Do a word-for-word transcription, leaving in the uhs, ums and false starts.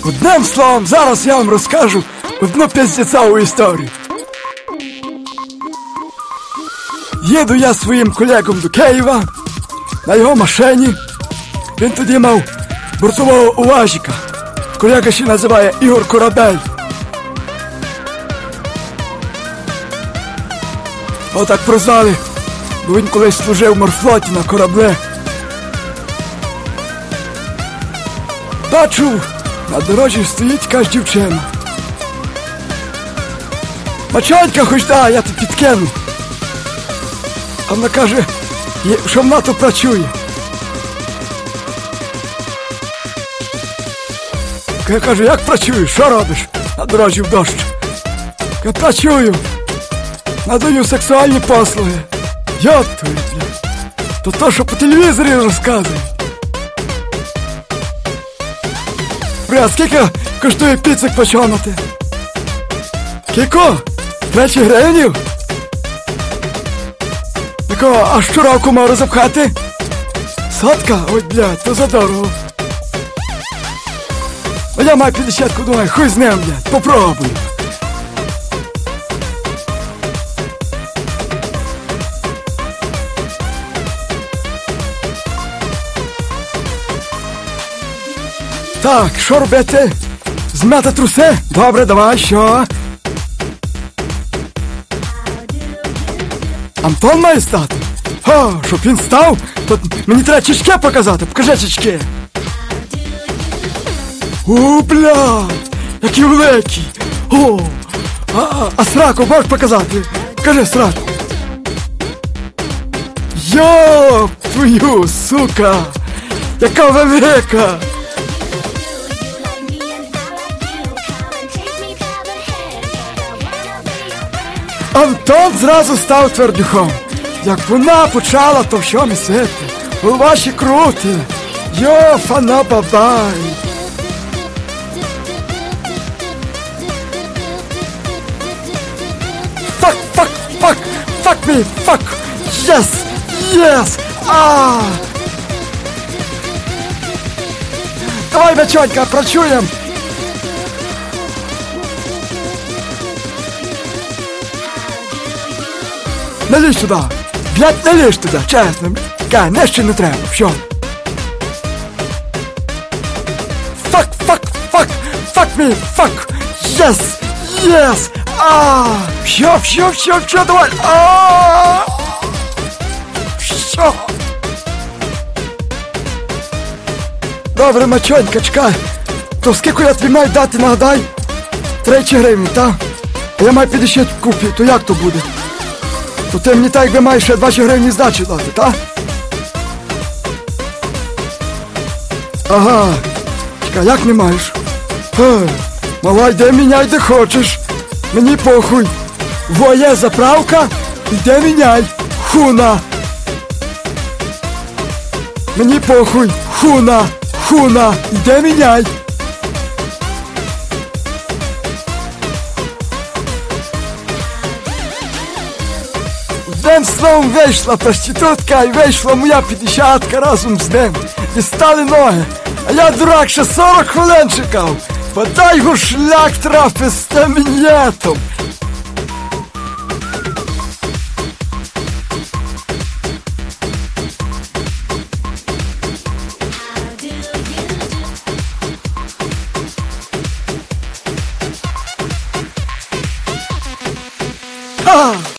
Одним словом, зараз я вам розкажу одну піздецову історію. Їду я зі своїм колегом до Києва на його машині. Він тоді мав бортового УАЗика. Колега ще називає Ігор Корабель. Отак прозвали, бо він колись служив в морфлоті на кораблі. Бачу, на дорожі стоїть якась дівчина. Мачанька, хоч да, я тут підкину. А вона каже, що вона тут працює. Я кажу, як працюєш? Що робиш на дорожі в дощ? Я працюю. Надаю сексуальні послуги. Йот твою, блядь. То то, що по телевізорі розказують. Бля, скільки коштує піцик почонати? Кіко? Тричі гривнів? Якого, а щоравку мав розапхати? Сотка? Ой, блядь, то задорого. А я маю п'ятдесятку, думаю, хуй з ним, блядь, попробую. Так, що робити? Змяти труси? Добре, давай, що? Антон має стати? О, щоб він став, то мені треба чічки показати. Покажи чічки. О, блядь, які великі. О, а, а, а сраку можеш показати? Покажи сраку. Йоп, твою, сука, яка велика. Антон зразу став твердюхом. Як вона почала, то що місити. Голова ще крути. Йо, фана бабай. Фак, фак, фак, фак мі, фак. Єс, єс, а. Давай, бачонька, працюємо. Не лізь туди! Блядь, не лізь туди, чесно! Ка, нижче не треба, все! Фак, фак, фак! Фак мі, фак! Єс! Єс! Ааа! Все, все, все, все, давай! Ааа! Все! Добре, мачонька, чекай! То скільки я тобі маю дати, нагадай? Тричі гривні, та? А я маю п'ятдесят в купі, то як то буде? То ти мені так якби маєш ще двадцять гривень здачі дати, так? Ага. Чекай, як не маєш? Ха, мала, йди міняй, де хочеш. Мені похуй. Во є заправка, йди міняй. Хуна. Мені похуй. Хуна. Хуна. Йди міняй. Одним словом вийшла проститутка і вийшла моя п'ятдесятка разом з ним. Дістали ноги. А я, дурак, ще сорок хвилин чекав. Подай його шлях трафи з тим мінетом. Ха!